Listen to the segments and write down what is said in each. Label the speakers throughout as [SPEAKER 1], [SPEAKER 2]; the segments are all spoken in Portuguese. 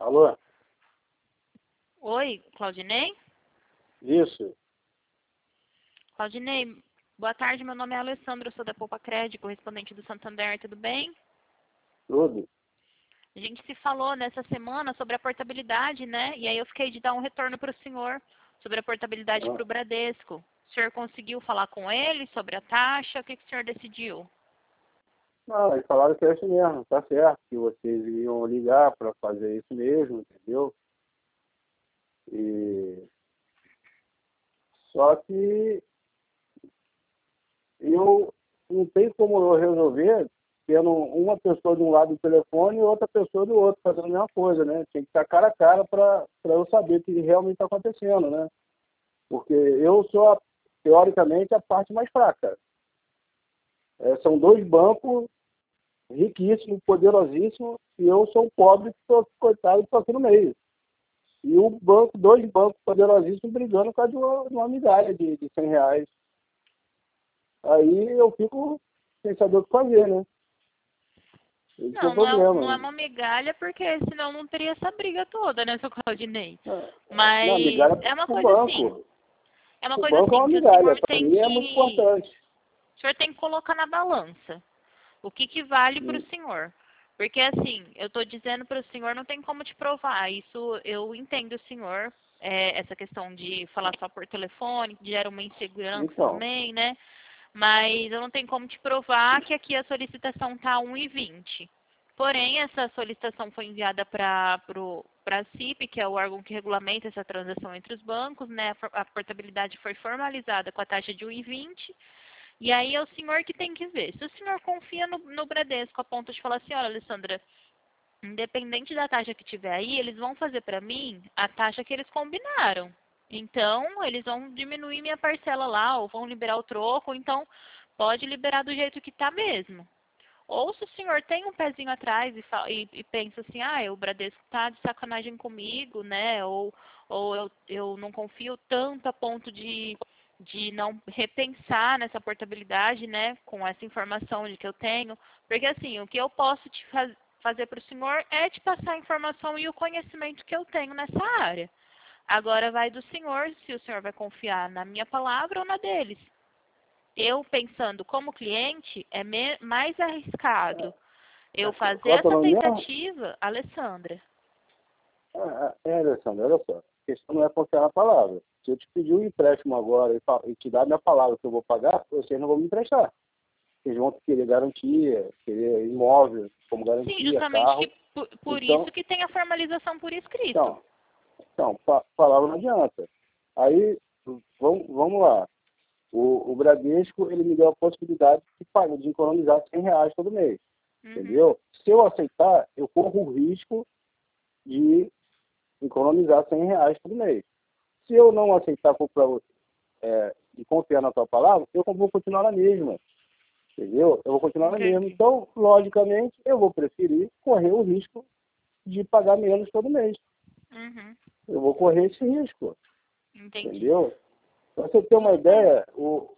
[SPEAKER 1] Alô?
[SPEAKER 2] Oi, Claudinei?
[SPEAKER 1] Isso.
[SPEAKER 2] Claudinei, boa tarde, meu nome é Alessandra, eu sou da Poupa Crédito, correspondente do Santander, tudo bem?
[SPEAKER 1] Tudo?
[SPEAKER 2] A gente se falou nessa semana sobre a portabilidade, né? E aí eu fiquei de dar um retorno para o senhor sobre a portabilidade
[SPEAKER 1] Ah,
[SPEAKER 2] para o Bradesco. O senhor conseguiu falar com ele sobre a taxa? O que o senhor decidiu?
[SPEAKER 1] não, eles falaram que é isso mesmo, tá certo, que vocês iam ligar para fazer isso mesmo, entendeu? E só que eu não tenho como eu resolver tendo uma pessoa de um lado do telefone e outra pessoa do outro, fazendo a mesma coisa, né? Tem que estar cara a cara para eu saber o que realmente está acontecendo, né? Porque eu sou, teoricamente, a parte mais fraca. São dois bancos riquíssimo, poderosíssimo, e eu sou um pobre que estou, coitado, estou aqui no meio. E o banco, dois bancos poderosíssimos brigando por causa de uma migalha de R$ 100. Aí eu fico sem saber o que fazer, né? Esse é o
[SPEAKER 2] Não, não é
[SPEAKER 1] problema.
[SPEAKER 2] uma migalha, porque senão não teria essa briga toda, né, seu Claudinei?
[SPEAKER 1] Não,
[SPEAKER 2] Mas
[SPEAKER 1] migalha
[SPEAKER 2] é uma
[SPEAKER 1] para o
[SPEAKER 2] coisa assim,
[SPEAKER 1] banco.
[SPEAKER 2] é uma
[SPEAKER 1] O
[SPEAKER 2] coisa
[SPEAKER 1] banco é
[SPEAKER 2] assim
[SPEAKER 1] uma
[SPEAKER 2] que o
[SPEAKER 1] migalha,
[SPEAKER 2] senhor
[SPEAKER 1] para
[SPEAKER 2] tem
[SPEAKER 1] mim é muito
[SPEAKER 2] que,
[SPEAKER 1] importante.
[SPEAKER 2] o senhor tem que colocar na balança. O que que vale para o
[SPEAKER 1] Hum.
[SPEAKER 2] senhor? Porque assim, eu estou dizendo para o senhor, não tem como te provar. Isso eu entendo o senhor, essa questão de falar só por telefone, que gera uma insegurança
[SPEAKER 1] Então,
[SPEAKER 2] também, né? Mas eu não tenho como te provar que aqui a solicitação está 1,20. Porém, essa solicitação foi enviada para a CIP, que é o órgão que regulamenta essa transação entre os bancos, né? A portabilidade foi formalizada com a taxa de 1,20. E aí é o senhor que tem que ver. Se o senhor confia no Bradesco a ponto de falar assim, olha, Alessandra, independente da taxa que tiver aí, eles vão fazer para mim a taxa que eles combinaram. Então, eles vão diminuir minha parcela lá, ou vão liberar o troco, ou então pode liberar do jeito que está mesmo. Ou se o senhor tem um pezinho atrás e pensa assim, ah, o Bradesco tá de sacanagem comigo, né? Ou eu não confio tanto a ponto de não repensar nessa portabilidade, né? Com essa informação de que eu tenho. Porque assim, o que eu posso fazer para o senhor é te passar a informação e o conhecimento que eu tenho nessa área. Agora vai do senhor, se o senhor vai confiar na minha palavra ou na deles. Eu, pensando como cliente, é mais arriscado eu fazer
[SPEAKER 1] qual é o
[SPEAKER 2] essa
[SPEAKER 1] nome mesmo?
[SPEAKER 2] tentativa, Alessandra.
[SPEAKER 1] Alessandro, olha só. A questão não é confiar na palavra. Se eu te pedir um empréstimo agora e te dar minha palavra que eu vou pagar, vocês não vão me emprestar. Vocês vão querer garantia, querer imóvel como
[SPEAKER 2] Sim,
[SPEAKER 1] garantia,
[SPEAKER 2] justamente que
[SPEAKER 1] carro.
[SPEAKER 2] por isso
[SPEAKER 1] Então,
[SPEAKER 2] que tem a formalização por escrito.
[SPEAKER 1] então, palavra não adianta. Aí, vamos lá. O Bradesco, ele me deu a possibilidade de economizar R$ 100 todo mês.
[SPEAKER 2] Uhum.
[SPEAKER 1] Entendeu? Se eu aceitar, eu corro o risco de economizar R$ 100 todo mês. Se eu não aceitar e confiar na tua palavra, eu vou continuar na mesma. Entendeu? Eu vou continuar na mesma.
[SPEAKER 2] Entendi.
[SPEAKER 1] Então, logicamente, eu vou preferir correr o risco de pagar menos todo mês.
[SPEAKER 2] Uhum.
[SPEAKER 1] Eu vou correr esse risco.
[SPEAKER 2] Entendi.
[SPEAKER 1] Entendeu? Para você ter uma
[SPEAKER 2] Tudo bem.
[SPEAKER 1] ideia,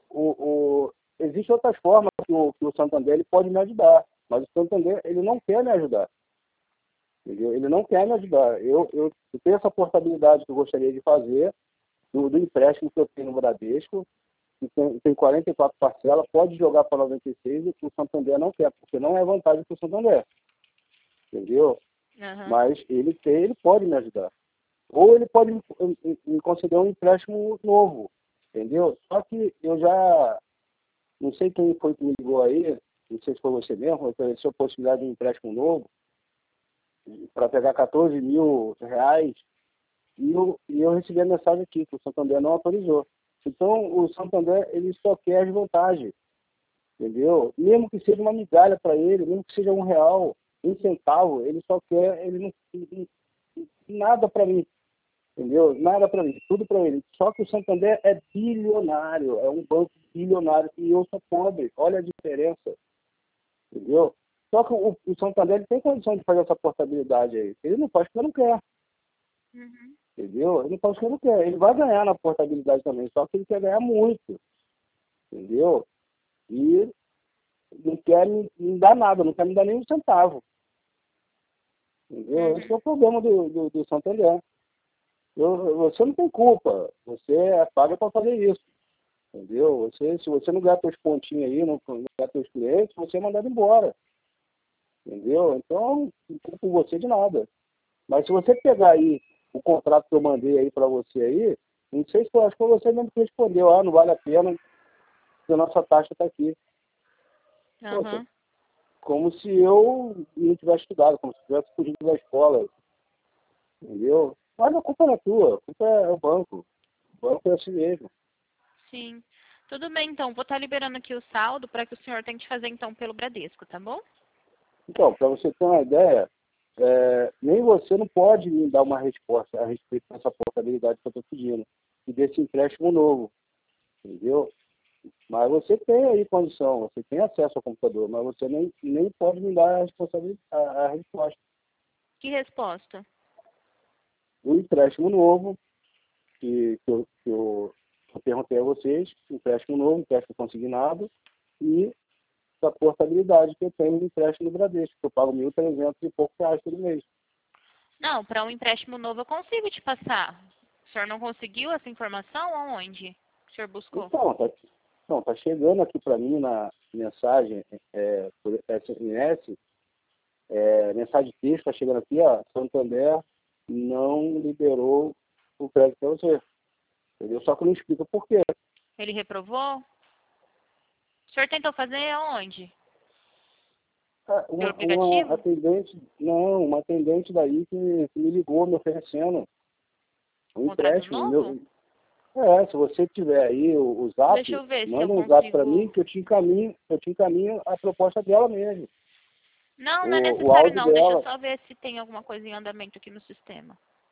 [SPEAKER 1] existem outras formas que o Santander ele pode me ajudar. Mas o Santander ele não quer me ajudar. Entendeu? Ele não quer me ajudar. Eu tenho essa portabilidade que eu gostaria de fazer do empréstimo que eu tenho no Bradesco, que tem 44 parcelas, pode jogar para 96 e que o Santander não quer, porque não é vantagem para o Santander. Entendeu?
[SPEAKER 2] Uhum.
[SPEAKER 1] Mas ele pode me ajudar. Ou ele pode me conceder um empréstimo novo. Entendeu? Só que eu já não sei quem foi que me ligou aí, não sei se foi você mesmo, ofereceu a possibilidade de um empréstimo novo para pegar R$ 14.000 e eu recebi a mensagem aqui que o Santander não autorizou. Então, o Santander ele só quer as vantagens, entendeu? Mesmo que seja uma migalha para ele, mesmo que seja R$ 1, R$ 1, ele só quer, nada para mim, entendeu? Nada para mim, tudo para ele. Só que o Santander é bilionário, é um banco bilionário e eu sou pobre. Olha a diferença, entendeu? Só que o Santander ele tem condição de fazer essa portabilidade aí. Ele não faz porque não quer,
[SPEAKER 2] Uhum.
[SPEAKER 1] entendeu? Ele não faz porque não quer. Ele vai ganhar na portabilidade também, só que ele quer ganhar muito, entendeu? E não quer me dar nada, não quer me dar nem um centavo. Entendeu? Esse é o problema do Santander. Você não tem culpa, você é paga para fazer isso. Entendeu? Se você não ganhar seus pontinhos aí, não ganhar seus clientes, você é mandado embora. Entendeu? Então, não culpo você de nada. Mas se você pegar aí o contrato que eu mandei aí para você aí, não sei se acho que você mesmo que respondeu, não vale a pena, porque a nossa taxa está aqui. Poxa,
[SPEAKER 2] Aham.
[SPEAKER 1] como se eu não tivesse estudado, como se tivesse fugido da escola, entendeu? Mas a culpa não é tua, a culpa é o banco. O banco é assim mesmo.
[SPEAKER 2] Sim. Tudo bem, então. Vou estar liberando aqui o saldo para que o senhor tente fazer, então, pelo Bradesco, tá bom?
[SPEAKER 1] Então, para você ter uma ideia, nem você não pode me dar uma resposta a respeito dessa portabilidade que eu estou pedindo e desse empréstimo novo, entendeu? Mas você tem aí condição, você tem acesso ao computador, mas você nem pode me dar a responsabilidade, a resposta.
[SPEAKER 2] Que resposta?
[SPEAKER 1] O empréstimo novo, que eu perguntei a vocês, empréstimo novo, empréstimo consignado, e da portabilidade que eu tenho de empréstimo do Bradesco, que eu pago 1.300 e poucos reais todo mês.
[SPEAKER 2] Não, para um empréstimo novo eu consigo te passar. O senhor não conseguiu essa informação? Aonde o senhor buscou?
[SPEAKER 1] Então, tá chegando aqui para mim na mensagem por SMS, mensagem de texto, está chegando aqui, Santander não liberou o crédito para você. Entendeu? Só que não explica por quê.
[SPEAKER 2] Ele reprovou? O senhor tentou fazer aonde? Pelo
[SPEAKER 1] Uma
[SPEAKER 2] aplicativo?
[SPEAKER 1] atendente, não, uma atendente daí que me ligou me oferecendo um
[SPEAKER 2] Contrato
[SPEAKER 1] empréstimo.
[SPEAKER 2] novo?
[SPEAKER 1] Se você tiver aí o
[SPEAKER 2] Deixa
[SPEAKER 1] zap,
[SPEAKER 2] eu ver se eu
[SPEAKER 1] manda um zap para
[SPEAKER 2] consigo.
[SPEAKER 1] mim que eu te encaminho a proposta dela mesmo.
[SPEAKER 2] Não, não é
[SPEAKER 1] O
[SPEAKER 2] necessário
[SPEAKER 1] áudio
[SPEAKER 2] não. Deixa eu
[SPEAKER 1] dela.
[SPEAKER 2] só ver se tem alguma coisa em andamento aqui no sistema.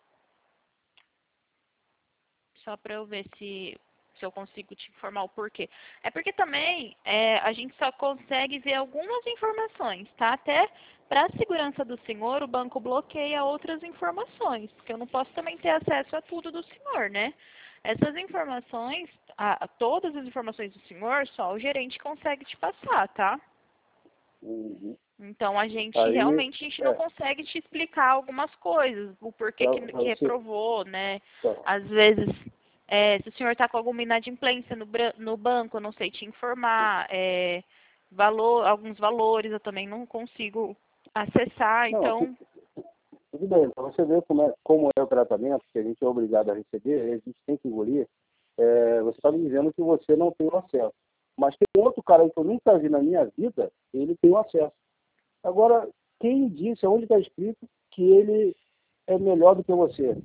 [SPEAKER 2] Só para eu ver se eu consigo te informar o porquê. É porque também a gente só consegue ver algumas informações, tá? Até para a segurança do senhor, o banco bloqueia outras informações, porque eu não posso também ter acesso a tudo do senhor, né? Essas informações, todas as informações do senhor, só o gerente consegue te passar, tá?
[SPEAKER 1] Uhum.
[SPEAKER 2] Então a gente
[SPEAKER 1] Aí,
[SPEAKER 2] realmente não consegue te explicar algumas coisas, o porquê que,
[SPEAKER 1] para
[SPEAKER 2] que
[SPEAKER 1] você.
[SPEAKER 2] reprovou, né?
[SPEAKER 1] Tá.
[SPEAKER 2] Às vezes, se o senhor está com alguma inadimplência no banco, eu não sei te informar, alguns valores eu também não consigo acessar,
[SPEAKER 1] Não,
[SPEAKER 2] então.
[SPEAKER 1] tudo bem. Para você ver como é o tratamento, que a gente é obrigado a receber, a gente tem que engolir, você está me dizendo que você não tem o acesso. Mas tem outro cara aí que eu nunca vi na minha vida, ele tem o acesso. Agora, quem disse, onde está escrito que ele é melhor do que você?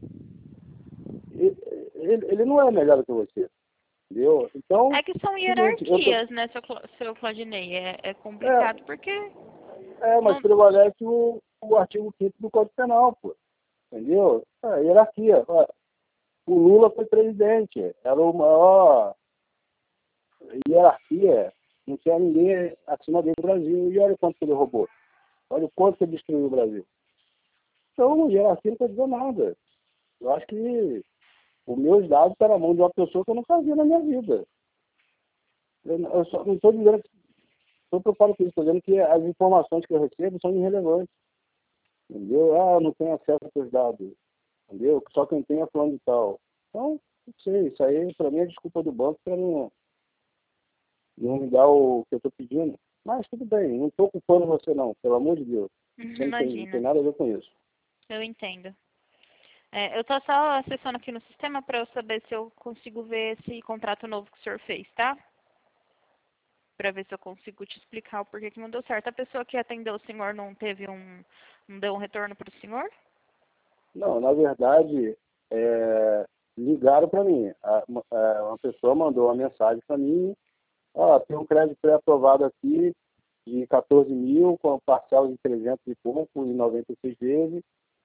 [SPEAKER 1] Ele não é melhor do que você, entendeu? Então,
[SPEAKER 2] É que são
[SPEAKER 1] seguinte,
[SPEAKER 2] hierarquias, né, seu Claudinei? É complicado porque
[SPEAKER 1] mas
[SPEAKER 2] não.
[SPEAKER 1] prevalece o artigo 5º do Código Penal, pô, entendeu? Hierarquia. O Lula foi presidente, era o maior hierarquia, não tinha ninguém acima dele no Brasil. E olha quanto que ele roubou, olha o quanto que ele destruiu o Brasil. Então, hierarquia não quer dizer nada. Eu acho que os meus dados estão na mão de uma pessoa que eu nunca vi na minha vida. Eu só não estou dizendo, estou preocupado com isso, estou dizendo que as informações que eu recebo são irrelevantes, entendeu? Eu não tenho acesso aos seus dados, entendeu? Só quem tem é fulano de tal. Então, não sei, isso aí para mim é desculpa do banco para não me dar o que eu estou pedindo. Mas tudo bem, não estou culpando você não, pelo amor de Deus. Você não tem
[SPEAKER 2] Imagina,
[SPEAKER 1] nada a ver com isso.
[SPEAKER 2] eu entendo. Eu tô só acessando aqui no sistema para eu saber se eu consigo ver esse contrato novo que o senhor fez, tá? Para ver se eu consigo te explicar o porquê que não deu certo. A pessoa que atendeu o senhor não deu um retorno para o senhor?
[SPEAKER 1] Não, na verdade, ligaram para mim. Uma pessoa mandou uma mensagem para mim, tem um crédito pré-aprovado aqui de 14 mil, com parcela de 300 e pouco, em 96 vezes,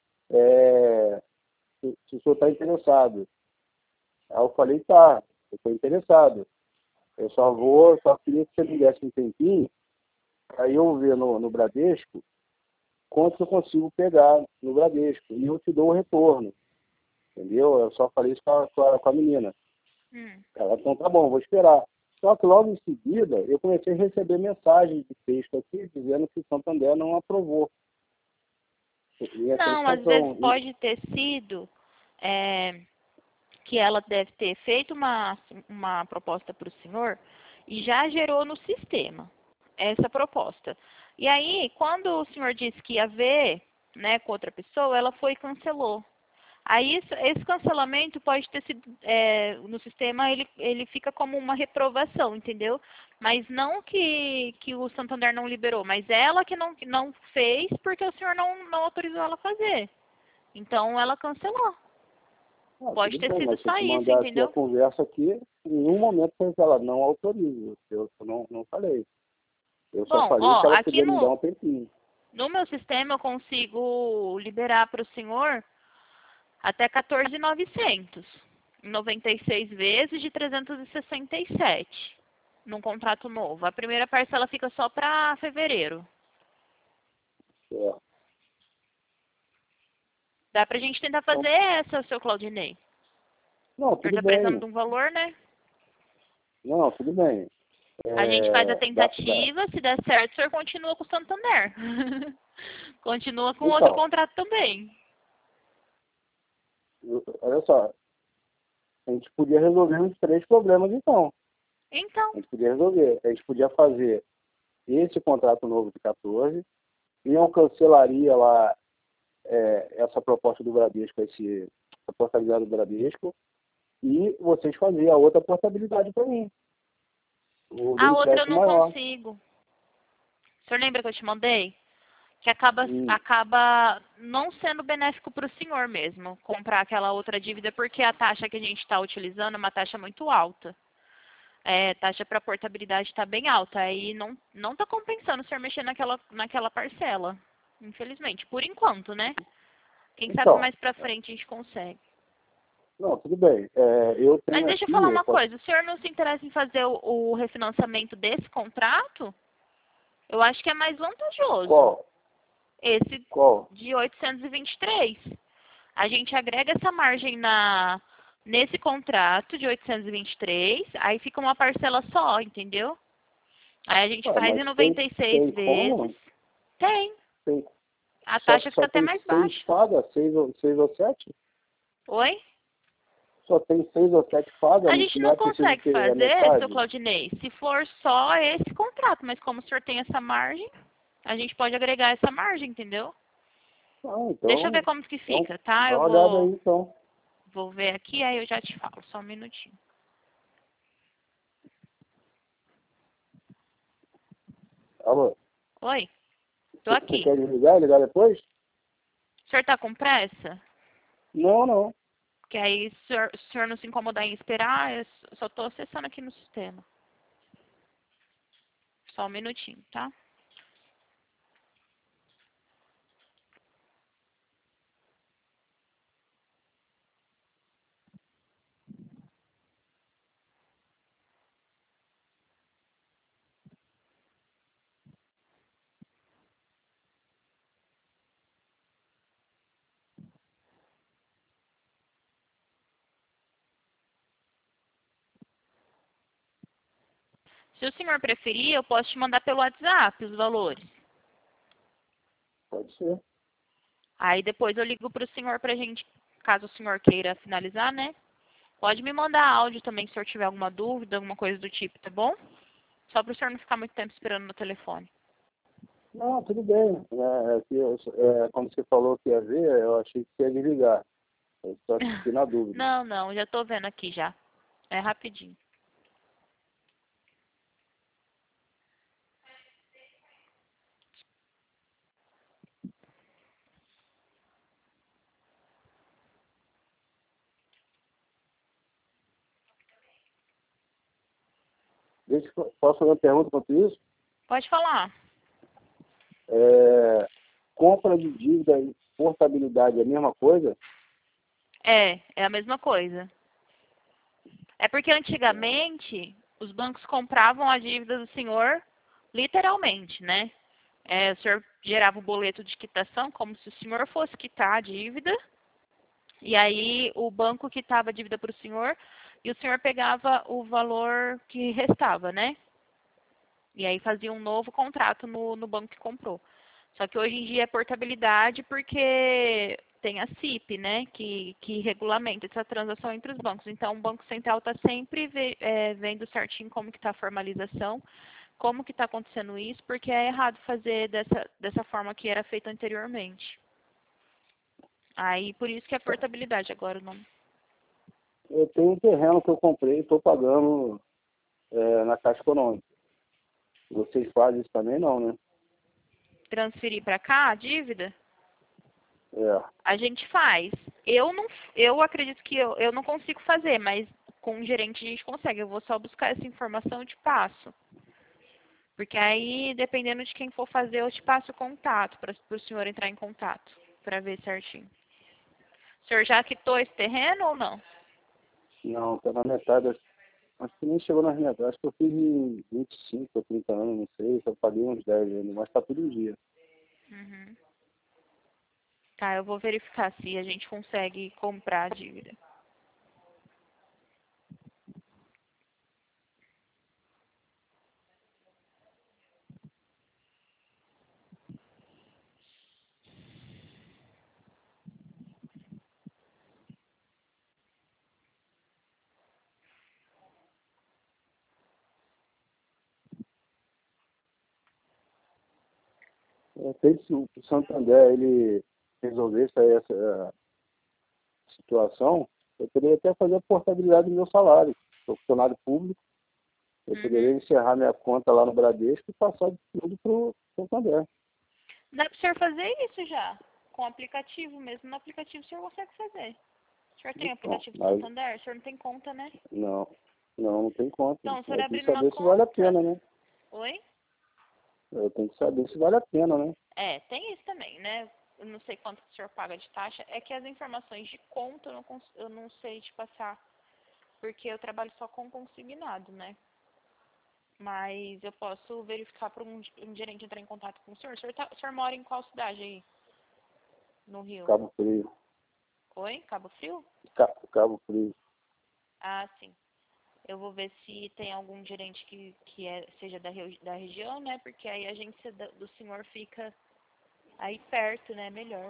[SPEAKER 1] se o senhor está interessado. Aí eu falei, tá, eu estou interessado. Eu só queria que você me desse um tempinho, aí eu ver no Bradesco quanto que eu consigo pegar no Bradesco, e eu te dou o retorno, entendeu? Eu só falei isso com a menina.
[SPEAKER 2] Hum.
[SPEAKER 1] Ela, então tá bom, vou esperar. Só que logo em seguida, eu comecei a receber mensagens de texto aqui dizendo que o Santander não aprovou. E essa
[SPEAKER 2] Não, às vezes
[SPEAKER 1] situação,
[SPEAKER 2] pode ter sido que ela deve ter feito uma proposta para o senhor e já gerou no sistema essa proposta. E aí, quando o senhor disse que ia ver, né, com outra pessoa, ela foi e cancelou. Aí, esse cancelamento pode ter sido, no sistema, ele fica como uma reprovação, entendeu? Mas não que o Santander não liberou, mas ela que não fez porque o senhor não autorizou ela a fazer. Então, ela cancelou. Pode
[SPEAKER 1] tudo
[SPEAKER 2] ter
[SPEAKER 1] bem,
[SPEAKER 2] sido
[SPEAKER 1] mas se eu
[SPEAKER 2] só
[SPEAKER 1] te
[SPEAKER 2] isso,
[SPEAKER 1] mandar aqui a
[SPEAKER 2] entendeu?
[SPEAKER 1] conversa aqui, em nenhum momento foi que ela não autoriza. Eu não falei. Eu só
[SPEAKER 2] Bom,
[SPEAKER 1] falei
[SPEAKER 2] ó,
[SPEAKER 1] que ela
[SPEAKER 2] aqui
[SPEAKER 1] podia me dar um tempinho.
[SPEAKER 2] no meu sistema eu consigo liberar para o senhor até 14.900, em 96 vezes de 367, num contrato novo. A primeira parcela fica só para fevereiro.
[SPEAKER 1] É.
[SPEAKER 2] Dá pra gente tentar
[SPEAKER 1] Então,
[SPEAKER 2] fazer essa, seu Claudinei.
[SPEAKER 1] não,
[SPEAKER 2] O senhor
[SPEAKER 1] tudo
[SPEAKER 2] tá precisando
[SPEAKER 1] bem.
[SPEAKER 2] de um valor, né?
[SPEAKER 1] Não, tudo bem.
[SPEAKER 2] A gente faz a
[SPEAKER 1] Dá.
[SPEAKER 2] tentativa, se der certo, o senhor continua com o Santander. Continua com outro
[SPEAKER 1] Então,
[SPEAKER 2] contrato também.
[SPEAKER 1] olha só, a gente podia resolver os três problemas então.
[SPEAKER 2] Então,
[SPEAKER 1] A gente podia resolver. A gente podia fazer esse contrato novo de 14, e eu cancelaria lá essa proposta do Bradesco, a portabilidade do Bradesco, e vocês faziam a outra portabilidade para mim. O do
[SPEAKER 2] a outra eu
[SPEAKER 1] empréstimo
[SPEAKER 2] não
[SPEAKER 1] maior.
[SPEAKER 2] consigo. O senhor lembra que eu te mandei? Que
[SPEAKER 1] Hum.
[SPEAKER 2] acaba não sendo benéfico para o senhor mesmo, comprar aquela outra dívida, porque a taxa que a gente está utilizando é uma taxa muito alta. Taxa para portabilidade está bem alta, aí não está compensando o senhor mexer naquela parcela, infelizmente, por enquanto, né? Quem sabe
[SPEAKER 1] Então,
[SPEAKER 2] mais para frente a gente consegue.
[SPEAKER 1] não, tudo bem. Eu
[SPEAKER 2] Mas
[SPEAKER 1] tenho
[SPEAKER 2] deixa eu
[SPEAKER 1] aqui,
[SPEAKER 2] falar
[SPEAKER 1] eu
[SPEAKER 2] uma
[SPEAKER 1] posso...
[SPEAKER 2] coisa, o senhor não se interessa em fazer o refinanciamento desse contrato? Eu acho que é mais vantajoso.
[SPEAKER 1] Qual?
[SPEAKER 2] Esse
[SPEAKER 1] Qual?
[SPEAKER 2] de 823. A gente agrega essa margem nesse contrato de 823, aí fica uma parcela só, entendeu? Aí a gente
[SPEAKER 1] Ué,
[SPEAKER 2] faz
[SPEAKER 1] mas
[SPEAKER 2] em 96
[SPEAKER 1] tem
[SPEAKER 2] vezes.
[SPEAKER 1] como?
[SPEAKER 2] Tem.
[SPEAKER 1] Tem,
[SPEAKER 2] A
[SPEAKER 1] só,
[SPEAKER 2] taxa fica
[SPEAKER 1] só
[SPEAKER 2] até
[SPEAKER 1] tem
[SPEAKER 2] mais
[SPEAKER 1] seis
[SPEAKER 2] baixa.
[SPEAKER 1] pagas, seis ou sete?
[SPEAKER 2] Oi?
[SPEAKER 1] Só tem 6 ou 7 pagas,
[SPEAKER 2] A gente
[SPEAKER 1] não
[SPEAKER 2] não
[SPEAKER 1] é preciso
[SPEAKER 2] consegue
[SPEAKER 1] ter a
[SPEAKER 2] fazer, seu
[SPEAKER 1] metade?
[SPEAKER 2] Claudinei, se for só esse contrato, mas como o senhor tem essa margem, a gente pode agregar essa margem, entendeu?
[SPEAKER 1] Não,
[SPEAKER 2] Deixa eu ver
[SPEAKER 1] então,
[SPEAKER 2] como que
[SPEAKER 1] então
[SPEAKER 2] fica, tá?
[SPEAKER 1] dá
[SPEAKER 2] Eu
[SPEAKER 1] uma olhada aí, então.
[SPEAKER 2] vou ver aqui, aí eu já te falo, só um minutinho.
[SPEAKER 1] Alô,
[SPEAKER 2] Oi? Tô
[SPEAKER 1] você
[SPEAKER 2] aqui.
[SPEAKER 1] quer desligar e ligar depois?
[SPEAKER 2] O senhor tá com pressa?
[SPEAKER 1] Não, não.
[SPEAKER 2] Que aí, se o senhor não se incomodar em esperar, eu só tô acessando aqui no sistema. Só um minutinho, tá? Se o senhor preferir, eu posso te mandar pelo WhatsApp os valores.
[SPEAKER 1] Pode ser.
[SPEAKER 2] Aí depois eu ligo pro senhor pra gente, caso o senhor queira finalizar, né? Pode me mandar áudio também se o senhor tiver alguma dúvida, alguma coisa do tipo, tá bom? Só para o senhor não ficar muito tempo esperando no telefone.
[SPEAKER 1] Não, tudo bem. Como você falou que ia ver, eu achei que você ia desligar. Eu só fiquei na dúvida.
[SPEAKER 2] Não, já tô vendo aqui já. É rapidinho.
[SPEAKER 1] Posso fazer uma pergunta quanto isso?
[SPEAKER 2] Pode falar.
[SPEAKER 1] Compra de dívida e portabilidade é a mesma coisa?
[SPEAKER 2] É a mesma coisa. É porque antigamente os bancos compravam a dívida do senhor literalmente, né? O senhor gerava o boleto de quitação como se o senhor fosse quitar a dívida. E aí o banco quitava a dívida para o senhor e o senhor pegava o valor que restava, né? E aí fazia um novo contrato no banco que comprou. Só que hoje em dia é portabilidade porque tem a CIP, né, que regulamenta essa transação entre os bancos. Então, o Banco Central está sempre vendo certinho como que está a formalização, como que está acontecendo isso, porque é errado fazer dessa forma que era feito anteriormente. Aí, por isso que é portabilidade agora o nome.
[SPEAKER 1] Eu tenho um terreno que eu comprei e estou pagando na Caixa Econômica. Vocês fazem isso também não, né?
[SPEAKER 2] Transferir para cá a dívida?
[SPEAKER 1] É.
[SPEAKER 2] A gente faz. Eu acredito que eu não consigo fazer, mas com o gerente a gente consegue. Eu vou só buscar essa informação e te passo. Porque aí, dependendo de quem for fazer, eu te passo o contato para o senhor entrar em contato, para ver certinho. O senhor já quitou esse terreno ou não?
[SPEAKER 1] Não, está na metade. Acho que nem chegou na metade. Acho que eu fiz em 25 ou 30 anos, não sei. Só paguei uns 10 ainda, mas está tudo em dia.
[SPEAKER 2] Uhum. Tá, eu vou verificar se a gente consegue comprar a dívida.
[SPEAKER 1] Eu sei que se o Santander ele resolvesse aí essa situação, eu poderia até fazer a portabilidade do meu salário. Sou funcionário público, eu poderia
[SPEAKER 2] Uhum.
[SPEAKER 1] encerrar minha conta lá no Bradesco e passar tudo para o Santander.
[SPEAKER 2] Dá para o senhor fazer isso já? Com o aplicativo mesmo. No aplicativo o senhor consegue fazer. O senhor tem
[SPEAKER 1] Então,
[SPEAKER 2] aplicativo do
[SPEAKER 1] mas
[SPEAKER 2] Santander? O senhor não tem conta, né?
[SPEAKER 1] não, não tem conta.
[SPEAKER 2] Então, o senhor
[SPEAKER 1] Eu tenho que
[SPEAKER 2] abrindo uma
[SPEAKER 1] saber se vale a
[SPEAKER 2] conta.
[SPEAKER 1] pena, né?
[SPEAKER 2] Oi?
[SPEAKER 1] Eu tenho que saber se vale a pena, né?
[SPEAKER 2] É, tem isso também, né? Eu não sei quanto que o senhor paga de taxa. É que as informações de conta eu não sei te passar, porque eu trabalho só com consignado, né? Mas eu posso verificar para um gerente entrar em contato com o senhor. O senhor mora em qual cidade aí? No Rio?
[SPEAKER 1] Cabo Frio.
[SPEAKER 2] Oi? Cabo Frio?
[SPEAKER 1] Cabo Frio.
[SPEAKER 2] Ah, sim. Eu vou ver se tem algum gerente que seja da região, né? Porque aí a agência do senhor fica aí perto, né? Melhor.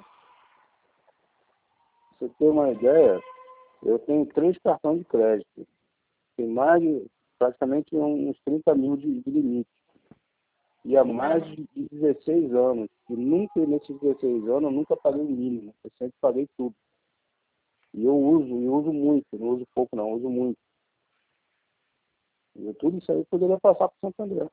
[SPEAKER 1] Pra você ter uma ideia, eu tenho 3 cartões de crédito. Tem mais de praticamente uns 30 mil de limite. E há mais
[SPEAKER 2] Aham.
[SPEAKER 1] de 16 anos. E nunca, nesses 16 anos, eu nunca paguei o mínimo. Eu sempre paguei tudo. E eu uso muito. Não uso pouco, não. Eu uso muito. E tudo isso aí eu poderia passar para o Santander.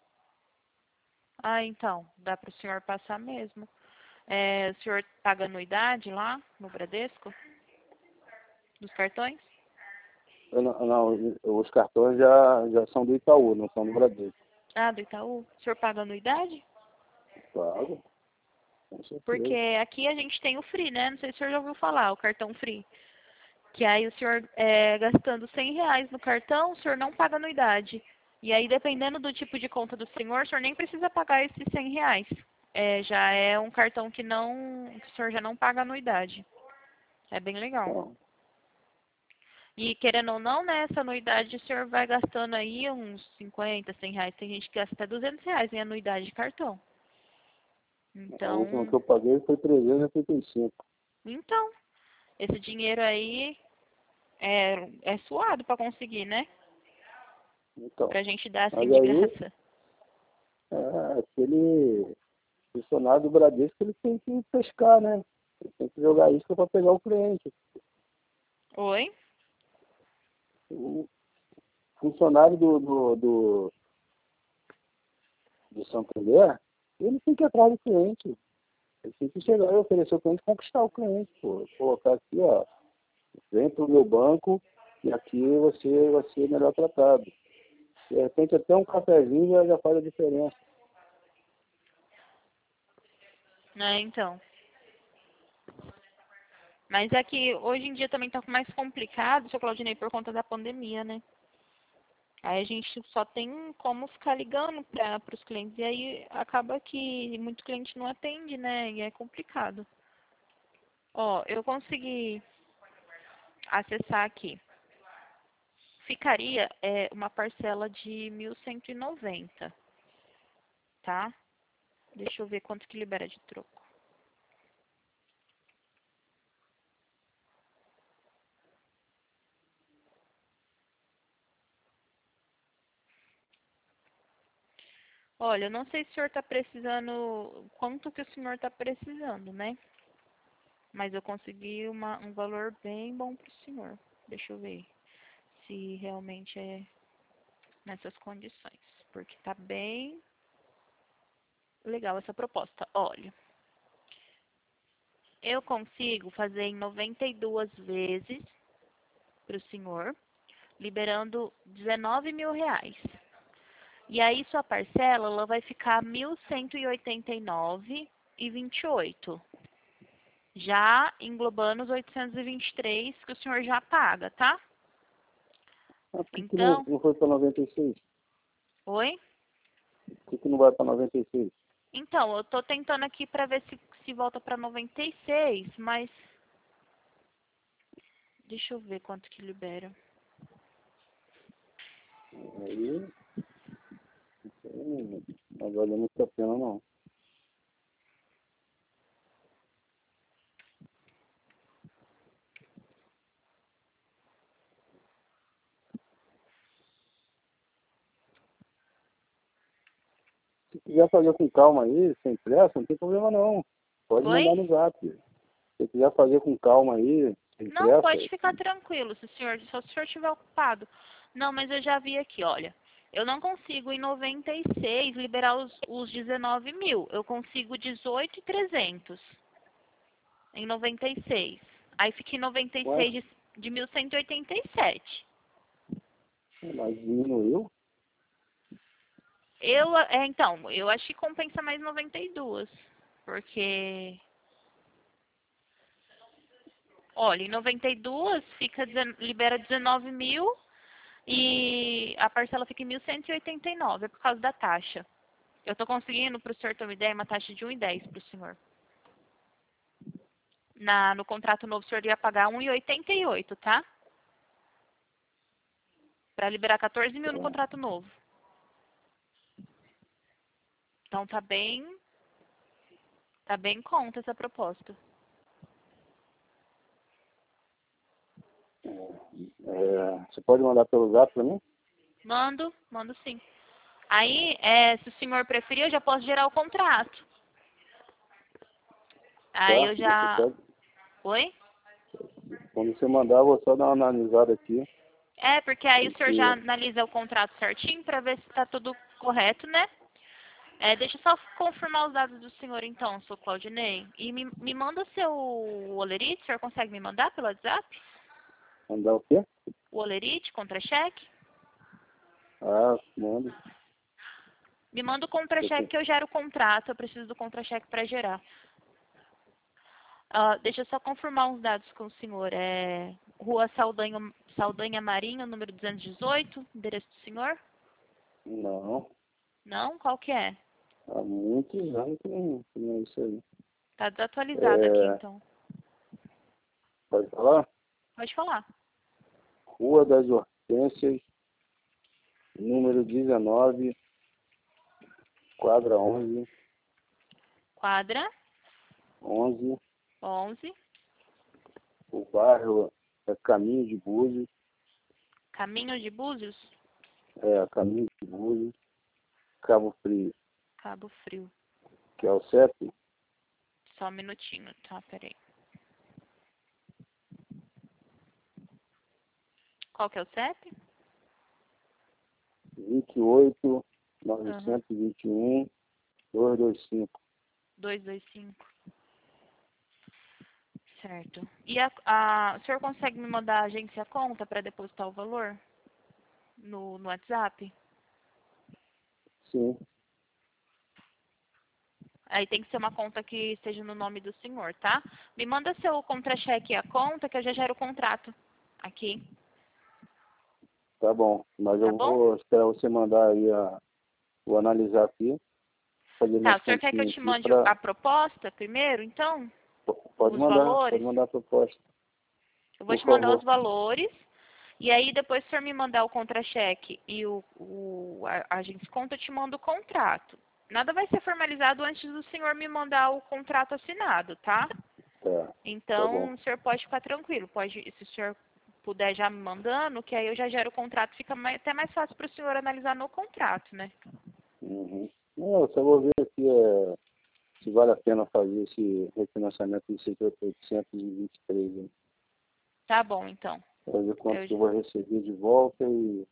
[SPEAKER 2] Ah, então, dá para o senhor passar mesmo. É, o senhor paga anuidade lá no Bradesco? Dos cartões?
[SPEAKER 1] Não, os cartões já são do Itaú, não são do Bradesco.
[SPEAKER 2] Ah, do Itaú? O senhor paga anuidade?
[SPEAKER 1] Claro, com
[SPEAKER 2] Porque
[SPEAKER 1] certeza.
[SPEAKER 2] aqui a gente tem o Free, né? Não sei se o senhor já ouviu falar, o cartão Free. Que aí o senhor, gastando R$ 100 no cartão, o senhor não paga anuidade. E aí, dependendo do tipo de conta do senhor, o senhor nem precisa pagar esses R$ 100. Já é um cartão que o senhor já não paga anuidade. É bem legal.
[SPEAKER 1] Então,
[SPEAKER 2] E querendo ou não, né, essa anuidade o senhor vai gastando aí uns 50, R$ 100. Tem gente que gasta até R$ 200 em anuidade de cartão.
[SPEAKER 1] a última que
[SPEAKER 2] Então,
[SPEAKER 1] eu paguei foi 385.
[SPEAKER 2] então, esse dinheiro aí é suado para conseguir, né?
[SPEAKER 1] Então,
[SPEAKER 2] Pra gente dar
[SPEAKER 1] mas
[SPEAKER 2] assim de
[SPEAKER 1] aí,
[SPEAKER 2] graça.
[SPEAKER 1] aquele funcionário do Bradesco, ele tem que pescar, né? Ele tem que jogar isca para pegar o cliente.
[SPEAKER 2] Oi?
[SPEAKER 1] O funcionário do Santander, ele tem que ir atrás do cliente. Ele tem que chegar e oferecer o cliente, conquistar o cliente. Pô. Colocar aqui, ó, vem para o meu banco e aqui você vai ser melhor tratado. De repente até um cafezinho já faz a diferença.
[SPEAKER 2] Então. Mas é que hoje em dia também tá mais complicado, seu Claudinei, por conta da pandemia, né? Aí a gente só tem como ficar ligando para os clientes. E aí acaba que muito cliente não atende, né? E é complicado. Ó, eu consegui acessar aqui. Ficaria uma parcela de 1.190, tá? Deixa eu ver quanto que libera de troco. Olha, eu não sei se o senhor está precisando, quanto que o senhor está precisando, né? Mas eu consegui um valor bem bom para o senhor. Deixa eu ver se realmente é nessas condições. Porque tá bem legal essa proposta. Olha, eu consigo fazer em 92 vezes para o senhor, liberando R$ 19.000. E aí sua parcela ela vai ficar R$ 1.189,28. Já englobando os 823 que o senhor já paga, tá?
[SPEAKER 1] Por que
[SPEAKER 2] Então,
[SPEAKER 1] não foi para 96?
[SPEAKER 2] oi?
[SPEAKER 1] Por que não vai para 96?
[SPEAKER 2] Então, eu tô tentando aqui para ver se volta para 96, mas deixa eu ver quanto que libera.
[SPEAKER 1] Aí, não vale muito a pena, não. Se quiser fazer com calma aí, sem pressa, não tem problema não. Pode
[SPEAKER 2] Oi?
[SPEAKER 1] mandar no zap. Se quiser fazer com calma aí, sem
[SPEAKER 2] Não,
[SPEAKER 1] pressa.
[SPEAKER 2] pode ficar tranquilo, se o senhor estiver ocupado. Não, mas eu já vi aqui, olha. Eu não consigo em 96 liberar os 19 mil. Eu consigo 18.300 em 96. Aí fica em
[SPEAKER 1] Ué,
[SPEAKER 2] 96 de 1.187.
[SPEAKER 1] mas diminuiu?
[SPEAKER 2] Então, eu acho que compensa mais 92. Porque, olha, em 92 libera 19 mil e a parcela fica em 1.189, é por causa da taxa. Eu tô conseguindo, para o senhor ter uma ideia, uma taxa de 1,10 para o senhor. No contrato novo, o senhor ia pagar 1,88, tá? Para liberar 14 mil no contrato novo. Então tá bem em conta essa proposta.
[SPEAKER 1] Você pode mandar pelo zap para mim?
[SPEAKER 2] Mando sim. Aí, se o senhor preferir, eu já posso gerar o contrato. Aí
[SPEAKER 1] Tá?
[SPEAKER 2] eu
[SPEAKER 1] Você
[SPEAKER 2] já...
[SPEAKER 1] pode.
[SPEAKER 2] Oi?
[SPEAKER 1] Quando você mandar, eu vou só dar uma analisada aqui.
[SPEAKER 2] É, porque aí o senhor já
[SPEAKER 1] Porque.
[SPEAKER 2] analisa o contrato certinho para ver se está tudo correto, né? Deixa eu só confirmar os dados do senhor então, sou Claudinei. E me manda seu olerite, o senhor consegue me mandar pelo WhatsApp?
[SPEAKER 1] Mandar o quê?
[SPEAKER 2] O olerite, contra-cheque?
[SPEAKER 1] Ah, manda.
[SPEAKER 2] Me manda o contra-cheque que eu gero o contrato, eu preciso do contra-cheque para gerar. Deixa eu só confirmar uns dados com o senhor. Rua Saldanha Marinho, número 218, endereço do senhor?
[SPEAKER 1] Não.
[SPEAKER 2] Não? Qual que é?
[SPEAKER 1] Há muitos anos que não é isso aí.
[SPEAKER 2] Tá desatualizado aqui, então.
[SPEAKER 1] Pode falar?
[SPEAKER 2] Pode falar.
[SPEAKER 1] Rua das Hortênsias, número 19, quadra 11,
[SPEAKER 2] Quadra
[SPEAKER 1] 11.
[SPEAKER 2] 11,
[SPEAKER 1] O bairro é Caminho de Búzios.
[SPEAKER 2] Caminho de Búzios,
[SPEAKER 1] Caminho de Búzios, Cabo Frio,
[SPEAKER 2] Cabo Frio.
[SPEAKER 1] que é o CEP,
[SPEAKER 2] Só um minutinho, tá? Peraí. Qual que é o CEP?
[SPEAKER 1] 28
[SPEAKER 2] Aham.
[SPEAKER 1] 921 225.
[SPEAKER 2] 225. Certo. E o senhor consegue me mandar a agência conta para depositar o valor no WhatsApp?
[SPEAKER 1] Sim,
[SPEAKER 2] Aí tem que ser uma conta que esteja no nome do senhor, tá? Me manda seu contra-cheque e a conta que eu já gero o contrato aqui,
[SPEAKER 1] tá bom. Mas
[SPEAKER 2] tá
[SPEAKER 1] eu
[SPEAKER 2] bom?
[SPEAKER 1] vou esperar você mandar aí, vou analisar aqui, fazer
[SPEAKER 2] Tá,
[SPEAKER 1] minhas
[SPEAKER 2] o senhor quer que eu
[SPEAKER 1] continhas
[SPEAKER 2] te
[SPEAKER 1] aqui
[SPEAKER 2] mande
[SPEAKER 1] para.
[SPEAKER 2] a proposta primeiro, então?
[SPEAKER 1] Pode
[SPEAKER 2] Os
[SPEAKER 1] mandar,
[SPEAKER 2] valores?
[SPEAKER 1] a proposta,
[SPEAKER 2] Eu vou
[SPEAKER 1] por
[SPEAKER 2] te mandar os
[SPEAKER 1] favor.
[SPEAKER 2] valores. E aí, depois, se o senhor me mandar o contra-cheque e a agência conta, eu te mando o contrato. nada vai ser formalizado antes do senhor me mandar o contrato assinado, tá?
[SPEAKER 1] Tá
[SPEAKER 2] Então,
[SPEAKER 1] bom.
[SPEAKER 2] o senhor pode ficar tranquilo. Se o senhor puder já me mandando, que aí eu já gero o contrato, fica até mais fácil para o senhor analisar no contrato, né?
[SPEAKER 1] Uhum. Não, eu só vou ver aqui se vale a pena fazer esse refinanciamento de 823, né?
[SPEAKER 2] Tá bom, então.
[SPEAKER 1] Para ver quanto
[SPEAKER 2] Eu,
[SPEAKER 1] que eu vou receber de volta e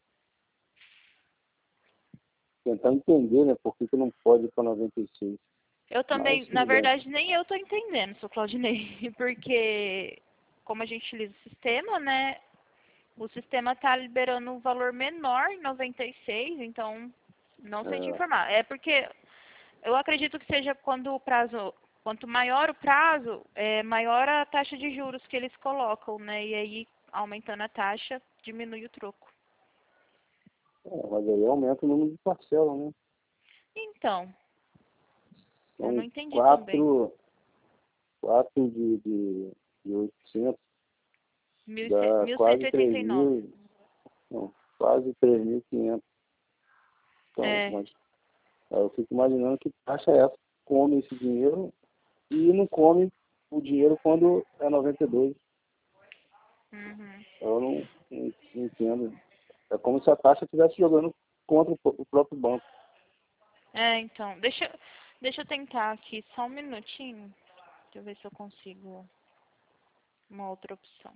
[SPEAKER 1] tentar entender, né, por que que não pode ir para 96.
[SPEAKER 2] eu
[SPEAKER 1] Mas
[SPEAKER 2] também, na
[SPEAKER 1] tudo bem.
[SPEAKER 2] verdade, nem eu tô entendendo, seu Claudinei, porque como a gente utiliza o sistema, né? O sistema tá liberando um valor menor em 96, então não sei te
[SPEAKER 1] É,
[SPEAKER 2] informar. É porque eu acredito que seja quando o prazo, quanto maior o prazo, maior a taxa de juros que eles colocam, né? E aí, aumentando a taxa, diminui o troco.
[SPEAKER 1] mas aí aumenta o número de parcelas, né?
[SPEAKER 2] Então, eu não
[SPEAKER 1] São
[SPEAKER 2] entendi também.
[SPEAKER 1] quatro de 800, dá quase 3
[SPEAKER 2] 1189.
[SPEAKER 1] mil, não, quase 3.500. Então,
[SPEAKER 2] É,
[SPEAKER 1] mas eu fico imaginando que taxa é essa, come esse dinheiro e não come o dinheiro quando é 92.
[SPEAKER 2] uhum.
[SPEAKER 1] Eu não entendo. É como se a taxa estivesse jogando contra o próprio banco.
[SPEAKER 2] Então, deixa eu tentar aqui só um minutinho. Deixa eu ver se eu consigo uma outra opção.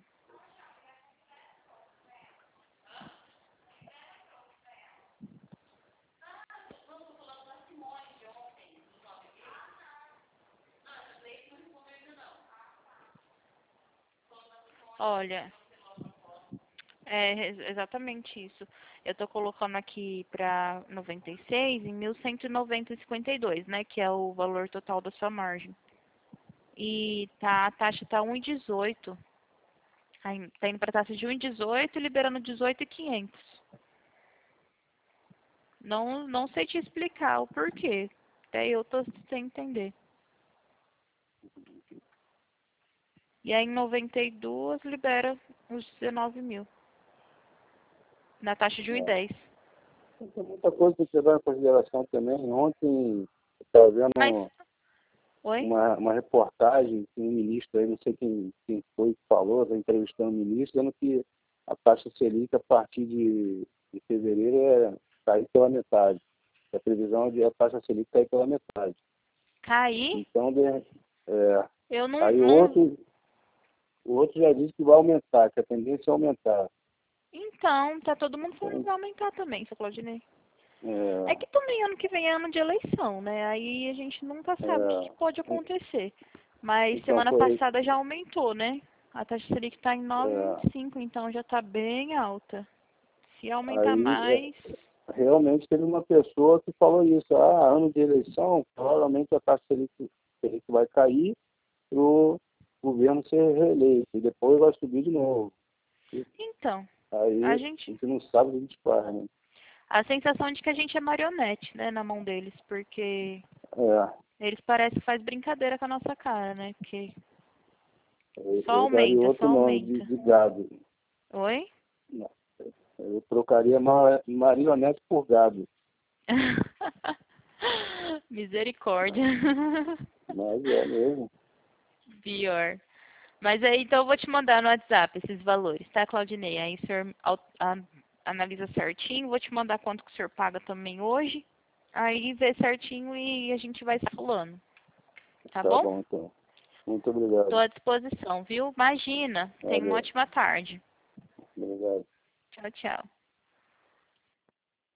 [SPEAKER 2] Olha, exatamente isso. Eu estou colocando aqui para 96 em 1.190,52, né? Que é o valor total da sua margem. E a taxa tá 1,18. Aí tá indo para taxa de 1,18 e liberando 18.500. Não sei te explicar o porquê. Até eu tô sem entender. E aí em 92 libera os 19 mil. Na taxa de
[SPEAKER 1] É.
[SPEAKER 2] 1,10.
[SPEAKER 1] Tem muita coisa que você levar em consideração também. Ontem eu estava
[SPEAKER 2] Mas,
[SPEAKER 1] vendo
[SPEAKER 2] oi?
[SPEAKER 1] uma reportagem que um ministro aí, não sei quem foi que falou, está entrevistando um ministro, dizendo que a taxa Selic a partir de fevereiro cair pela metade. A previsão é de a taxa Selic cair pela metade.
[SPEAKER 2] Cair?
[SPEAKER 1] Então,
[SPEAKER 2] Eu
[SPEAKER 1] aí
[SPEAKER 2] não.
[SPEAKER 1] o outro já disse que vai aumentar, que a tendência é aumentar.
[SPEAKER 2] Então, tá todo mundo falando que
[SPEAKER 1] Então,
[SPEAKER 2] vai aumentar também, seu Claudinei. É
[SPEAKER 1] é,
[SPEAKER 2] que também ano que vem é ano de eleição, né? Aí a gente nunca sabe o que pode
[SPEAKER 1] é,
[SPEAKER 2] acontecer. Mas
[SPEAKER 1] então
[SPEAKER 2] semana
[SPEAKER 1] foi,
[SPEAKER 2] passada já aumentou, né? A taxa Selic tá em
[SPEAKER 1] é,
[SPEAKER 2] 9,25, então já tá bem alta. Se aumentar
[SPEAKER 1] aí
[SPEAKER 2] mais.
[SPEAKER 1] realmente teve uma pessoa que falou isso, ano de eleição, provavelmente a taxa Selic vai cair para o governo ser reeleito, e depois vai subir de novo. E
[SPEAKER 2] Então,
[SPEAKER 1] aí
[SPEAKER 2] a
[SPEAKER 1] a
[SPEAKER 2] gente.
[SPEAKER 1] gente não sabe o que a gente faz, né?
[SPEAKER 2] A sensação de que a gente é marionete, né, na mão deles, porque
[SPEAKER 1] É,
[SPEAKER 2] eles parecem que faz brincadeira com a nossa cara, né? Porque só
[SPEAKER 1] eu daria
[SPEAKER 2] aumenta, só
[SPEAKER 1] outro nome
[SPEAKER 2] aumenta.
[SPEAKER 1] de gado.
[SPEAKER 2] Oi?
[SPEAKER 1] Não, eu trocaria marionete por gado,
[SPEAKER 2] Misericórdia.
[SPEAKER 1] mas é mesmo.
[SPEAKER 2] Pior. Mas aí, então, eu vou te mandar no WhatsApp esses valores, tá, Claudinei? Aí o senhor analisa certinho. Vou te mandar quanto que o senhor paga também hoje. Aí vê certinho e a gente vai se falando. Tá
[SPEAKER 1] Tá
[SPEAKER 2] bom?
[SPEAKER 1] bom, então. Muito
[SPEAKER 2] Estou
[SPEAKER 1] obrigado.
[SPEAKER 2] à disposição, viu? Imagina. Tenha uma
[SPEAKER 1] Valeu.
[SPEAKER 2] ótima tarde.
[SPEAKER 1] Obrigado.
[SPEAKER 2] Tchau, tchau.